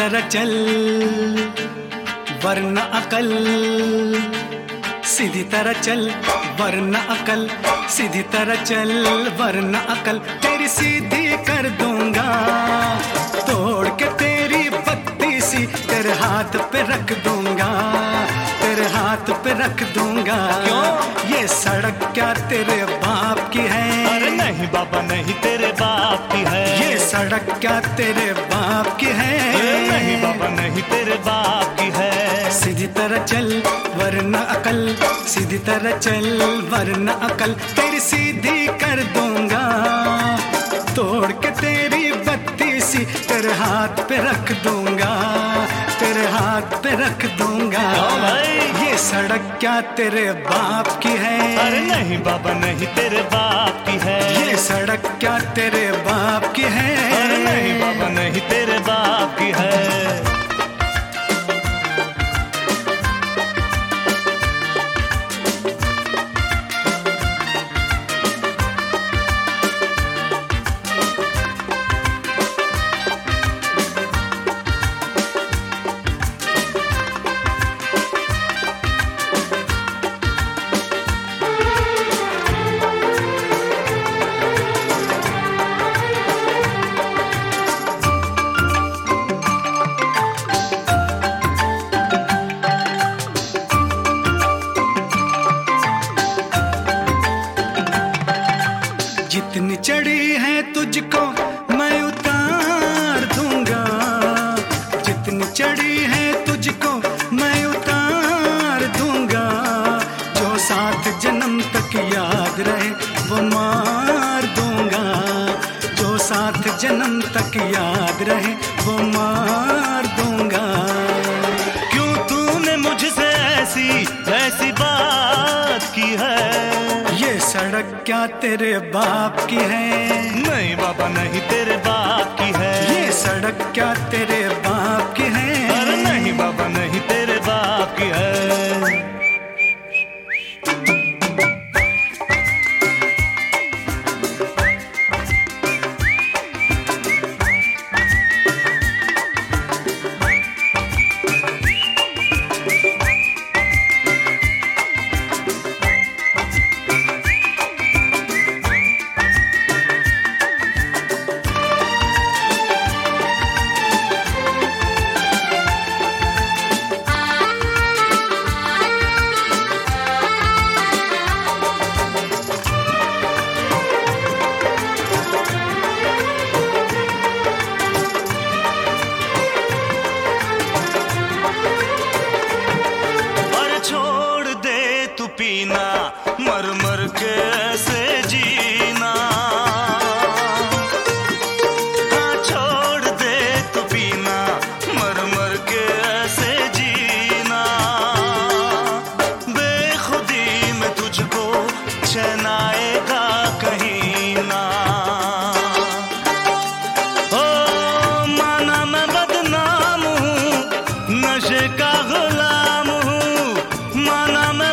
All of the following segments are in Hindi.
तरह चल वरना अकल, सीधी तरह चल वरना अकल, सीधी तरह चल वरना अकल, तेरी सीधी कर दूंगा तोड़ के तेरी बत्ती सी, तेरे हाथ पे रख दूंगा, तेरे हाथ पे रख दूंगा। क्यों? ये सड़क क्या तेरे बाप की है? अरे नहीं बाबा नहीं, तेरे बाप की है। ये सड़क क्या तेरे बाप की है? अरे नहीं बाबा नहीं, तेरे बाप की है। सीधी तरह चल वरना अकल, सीधी तरह चल वरना अकल, तेरी सीधी कर दूंगा तोड़ के तेरी बत्ती सी, तेरे हाथ पे रख दूंगा, तेरे हाथ पे रख दूंगा। ये सड़क क्या तेरे बाप की है? अरे नहीं बाबा नहीं, तेरे बाप की है। ये सड़क क्या तेरे बाप की है? अरे नहीं बाबा नहीं, तेरे बाप की है। जितनी चढ़ी है तुझको मैं उतार दूंगा, जितनी चढ़ी है तुझको मैं उतार दूंगा, जो साथ जन्म तक याद रहे वो मार दूंगा, जो साथ जन्म तक याद रहे वो मार दूंगा। क्यों तूने मुझसे ऐसी ऐसी बात की है? ये सड़क क्या तेरे बाप की है? नहीं बाबा नहीं, तेरे बाप की है। ये सड़क क्या तेरे बाप की है? अरे नहीं बाबा नहीं, तेरे बाप की है। पीना मर मर के ऐसे जीना, हाँ छोड़ दे तू पीना मर मर के ऐसे जीना, बेखुदी में तुझको चैन आएगा कहीं ना। ओ माना मैं बदनाम हूँ, नशे का गुलाम हूँ, माना मैं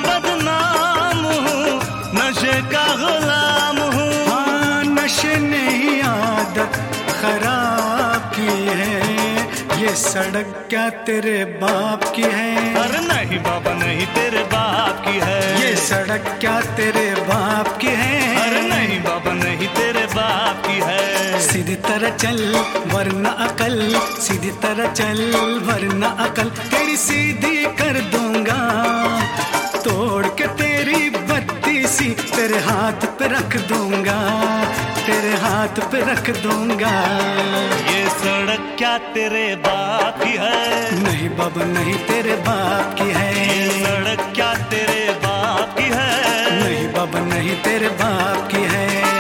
नशे का गुलाम हूँ। हाँ नशे ने ही आदत खराब की है, ये सड़क क्या तेरे बाप की है? अरे नहीं बाबा नहीं, तेरे बाप की है। ये सड़क क्या तेरे बाप की है? अरे नहीं बाबा नहीं, तेरे बाप की है। सीधी तरह चल वरना अकल, सीधी तरह चल वरना अकल, तेरी सीधी कर दूंगा तोड़ के तेरी बत्ती सी, तेरे हाथ पे रख दूंगा, तेरे हाथ पे रख दूंगा। ये सड़क क्या तेरे बाप की है? नहीं बाबा नहीं, तेरे बाप की है। ये सड़क क्या तेरे बाप की है? नहीं बाबा नहीं, तेरे बाप की है।